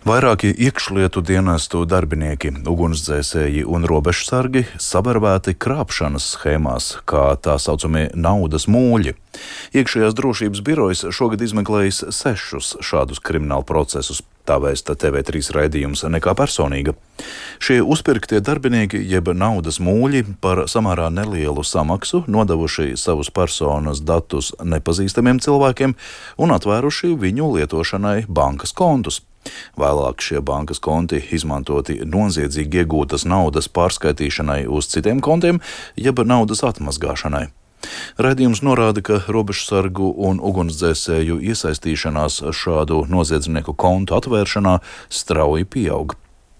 Vairāki iekšlietu dienestu darbinieki, ugunsdzēsēji un robežsargi sabarbēti krāpšanas schēmās, kā tā saucamie naudas mūļi. Iekšējās drošības birojas šogad izmeklējis 6 šādus kriminālu procesus. Tā vēsta TV3 raidījums Nekā personīga. Šie uzpirktie darbinieki, jeb naudas mūļi, par samērā nelielu samaksu nodevuši savus personas datus nepazīstamiem cilvēkiem un atvēruši viņu lietošanai bankas kontus. Vēlāk šie bankas konti izmantoti noziedzīgi iegūtas naudas pārskaitīšanai uz citiem kontiem, jeb naudas atmazgāšanai. Raidījums norāda, ka robežsargu un ugunsdzēsēju iesaistīšanās šādu noziedznieku kontu atvēršanā strauji pieaug.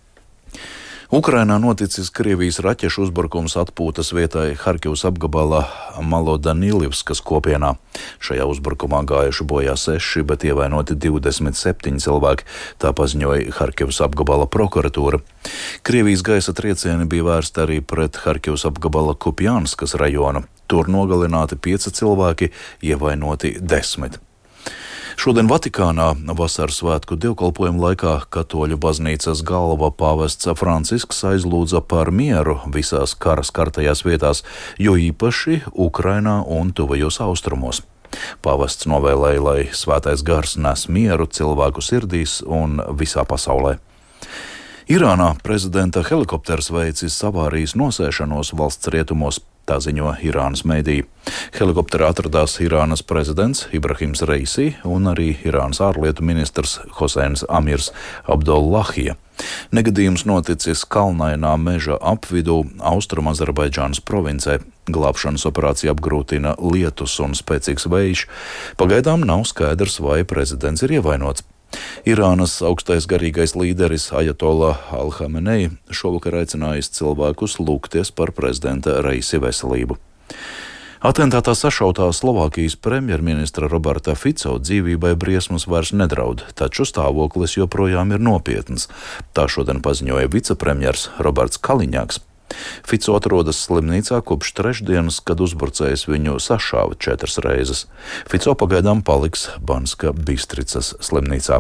Ukrainā noticis Krievijas raķešu uzbrukums atpūtas vietai Harkivas apgabala Malodanilivskas kopienā. Šajā uzbrukumā gājuši bojā 6, bet ievainoti 27 cilvēki, tā paziņoja Harkivas apgabala prokuratūra. Krievijas gaisa triecieni bija vērsti arī pret Harkivas apgabala Kupjanskas rajonu. Tur nogalināti 5 cilvēki, ievainoti 10. Šodien Vatikānā vasaras svētku dievkalpojumu laikā katoļu baznīcas galva pāvests Francisks aizlūdza par mieru visās kara skartajās vietās, jo īpaši Ukrainā un tuvajos austrumos. Pāvests novēlēja, lai svētais gars nes mieru cilvēku sirdīs un visā pasaulē. Irānā prezidenta helikopters veicis avārijas nosēšanos valsts rietumos. Tā ziņo Irānas mediji. Helikopterā atradās Irānas prezidents Ibrahims Reisi un arī Irānas ārlietu ministrs Hoseins Amirs Abdollahija. Negadījums noticis kalnainā meža apvidū Austrum Azerbaidžānas provincē. Glābšanas operācija apgrūtina lietus un spēcīgs vējš. Pagaidām nav skaidrs, vai prezidents ir ievainots. Irānas augstais garīgais līderis Ajatola Al-Hamenei šovakar aicinājis cilvēkus lūgties par prezidenta Reisi veselību. Atentātā sašautā Slovākijas premjerministra Roberta Fico dzīvībai briesmas vairs nedraud, taču stāvoklis joprojām ir nopietns. Tā šodien paziņoja vicepremjers Roberts Kaliņāks. Fico atrodas slimnīcā kopš trešdienas, kad uzbrucējs viņu sašāva 4 reizes. Fico pagaidām paliks Banska Bistricas slimnīcā.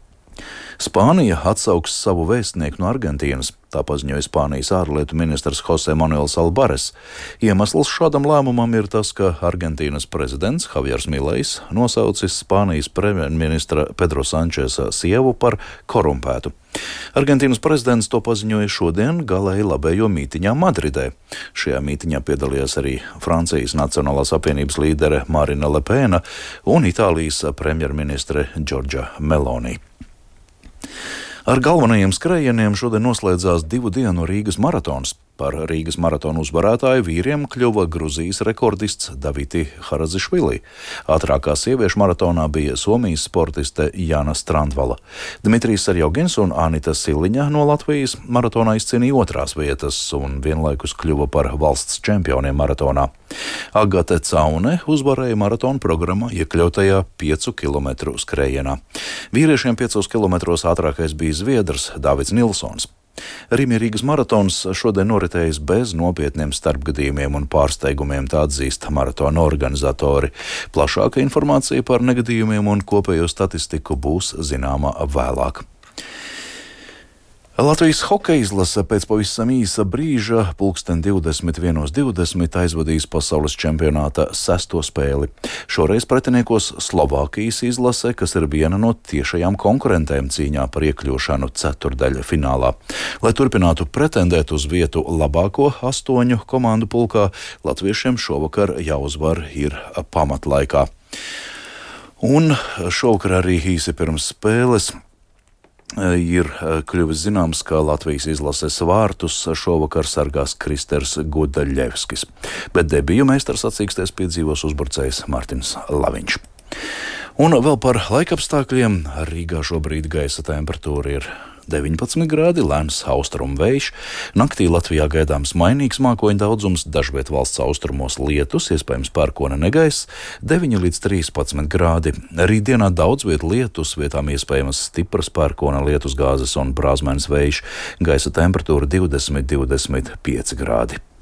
Spānija atsauks savu vēstnieku no Argentīnas, tā paziņoja Spānijas ārlietu ministrs Jose Manuels Albares. Iemesls šādam lēmumam ir tas, ka Argentīnas prezidents Javiers Milejs nosaucis Spānijas premjerministra Pedro Sančesa sievu par korumpētu. Argentīnas prezidents to paziņoja šodien galēji labējo mītiņā Madridē. Šajā mītiņā piedalījās arī Francijas Nacionālās apvienības līdere Marina Le Pena un Itālijas premjerministre Giorgia Meloni. Ar galvenajiem skrējieniem šodien noslēdzās 2 dienu Rīgas maratons. Par Rīgas maratonu uzvarētāju vīriem kļuva Gruzijas rekordists Daviti Harazišvili. Ātrākā sieviešu maratonā bija Somijas sportiste Jana Strandvala. Dmitrijs Sarjogins un Anita Siliņa no Latvijas maratonā izcīnīja 2. vietas un vienlaikus kļuva par valsts čempioniem maratonā. Agate Caune uzvarēja maratona programmā iekļautajā 5 km skrējienā. Vīriešiem 5 km ātrākais bija zviedrs Davids Nilsons. Rīgas maratons šodien noritējis bez nopietniem starpgadījumiem un pārsteigumiem, tā atzīst maratona organizatori. Plašāka informācija par negadījumiem un kopējo statistiku būs zināma vēlāk. Latvijas hokeja izlase pēc pavisam īsa brīža 21:20 aizvadīs pasaules čempionāta 6. spēli. Šoreiz pretiniekos Slovākijas izlase, kas ir viena no tiešajām konkurentēm cīņā par iekļūšanu ceturdaļa finālā. Lai turpinātu pretendēt uz vietu labāko 8 komandu pulkā, latviešiem šovakar jāuzvar ir pamatlaikā. Un šovakar arī īsi pirms spēles ir kļuvis zināms, ka Latvijas izlases vārtus šovakar sargās Kristers Gudaļevskis, bet debiju meistars sacīkstēs piedzīvos uzbrucējs Mārtiņš Laviņš. Un vēl par laikapstākļiem. Rīgā šobrīd gaisa temperatūra ir 19 grādi, lēns austrumu vējš. Naktī Latvijā gaidāms mainīgs mākoņu daudzums, dažviet valsts austrumos lietus, iespējams pērkona negaiss, 9 līdz 13 grādi. Rītdienā daudz viet lietus, vietām iespējams stipras pērkona lietusgāzes un brāzmaiņas vējš. Gaisa temperatūra 20–25 grādi.